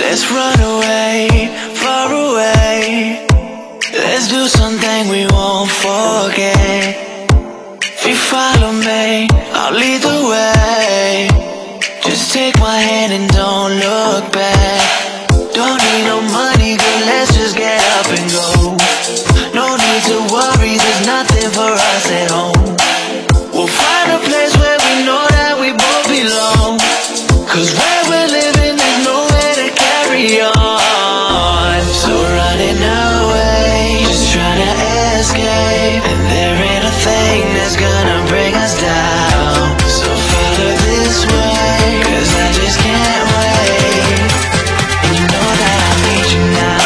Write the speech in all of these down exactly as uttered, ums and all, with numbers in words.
Let's run away, far away. Let's do something we won't forget. If you follow me, I'll lead the way. Just take my hand and don't look back. Don't need no money, girl, let's just get up and go. No need to worry, there's nothing for us at home. We'll find a place where we know that we both belong. Cause where we're living, there's nowhere to carry on. So running away, just trying to escape, and there ain't a thing that's gonna bring us down. So follow this way, cause I just can't wait. And you know that I need you now.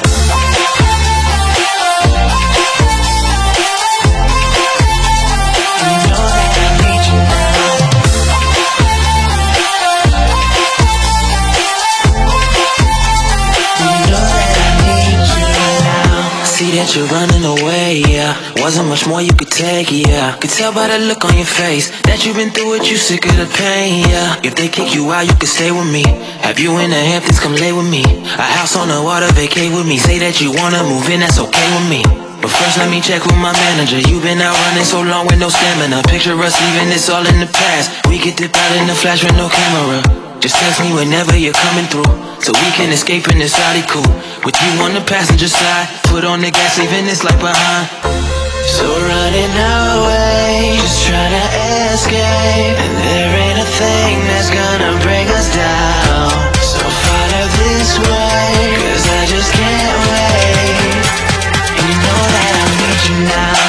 That you're running away, yeah. Wasn't much more you could take, yeah. Could tell by the look on your face that you've been through it, you sick of the pain, yeah. If they kick you out, you can stay with me. Have you in the Hamptons, come lay with me. A house on the water, vacate with me. Say that you wanna move in, that's okay with me. But first let me check with my manager. You've been out running so long with no stamina. Picture us leaving this all in the past. We could dip out in the flash with no camera. Just text me whenever you're coming through, so we can escape in this Audi coupe. With you on the passenger side, foot on the gas, leaving this life behind. So running away, just trying to escape, and there ain't a thing that's gonna bring us down. So follow this way, cause I just can't wait. And you know that I need you now.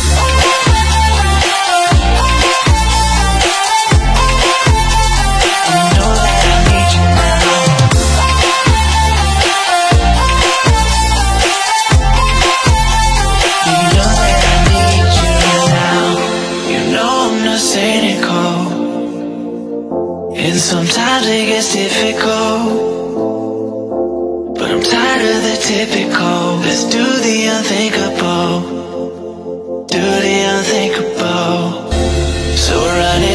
And sometimes it gets difficult, but I'm tired of the typical. Let's do the unthinkable, do the unthinkable. So running